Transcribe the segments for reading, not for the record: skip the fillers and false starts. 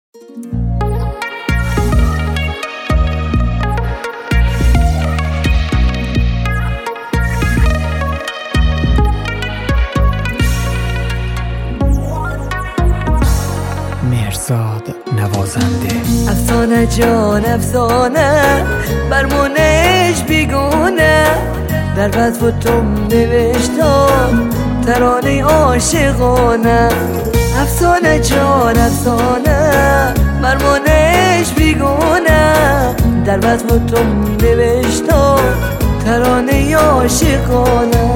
مرزاد نوازنده. افسانه جان افسانه برمونش بیگونه، در وصف تو نوشتم ترانه عاشقانه. افسانه جان افسانه برمونش بیگونه، در وصف تو نوشتم ترانه عاشقانه.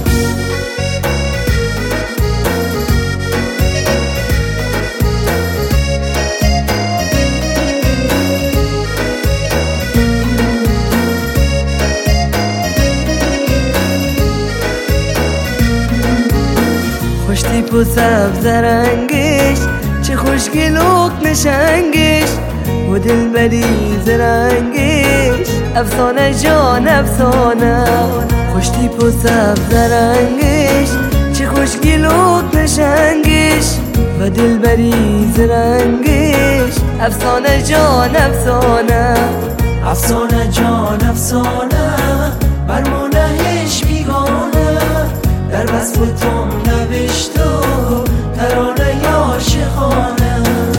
خوشتیپ و سبز رنگش، چه خوشگل و نشنگش و دلبری زرنگش. افسانه جان افسانه، خوشتیپ و سبز رنگش، چه خوشگل و نشنگش و دلبری زرنگش. افسانه جان افسانه، افسانه جان افسانه برمونهش بیگانه، در وصف تو نوشته ترانه عاشقانه.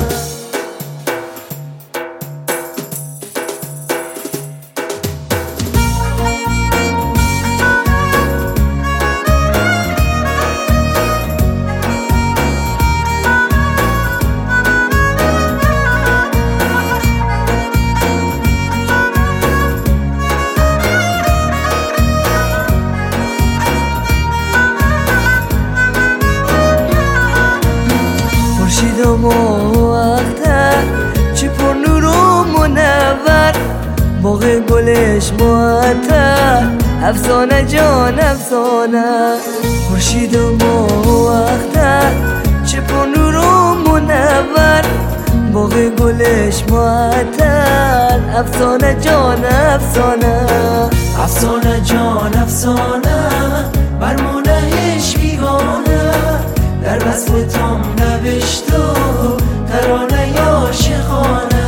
خورشید و ماه اختر، چه پر نور و منور، باغ گلش معطر. افسانه جان افسانه، خورشید و ماه اختر، چه پر نور و منور، باغ گلش معطر. افسانه جان افسانه، افسانه جان افسانه برمونهش بیگانه، در وصف تو نوشته ترانه عاشقانه.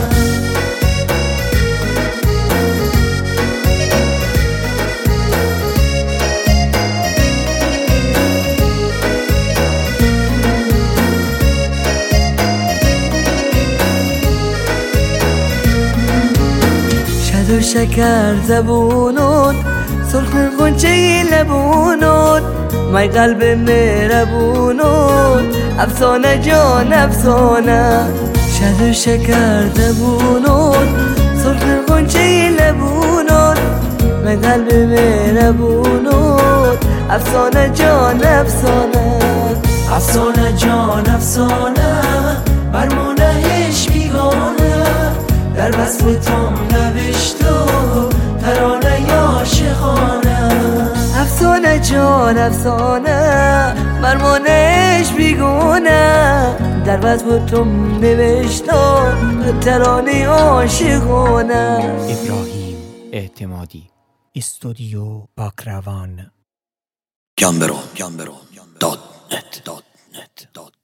شد و شکر زبونت، سرخ غنچه لبونت، مای قلب مهربونت. افسانه جان افسانه، شد و شکر زبونت، سرخ غنچه لبونت، مای قلب مهربونت. افسانه جان افسانه، افسانه جان افسانه برمونهش بیگانه، در وصف تو نوشته ترانه عاشقانه. افسانه جان افسانه برمونش بیگونه، در وصف تو نوشتم ترانه عاشقانه. ابراهیم اعتمادی، استودیو باکروان. Gambero.net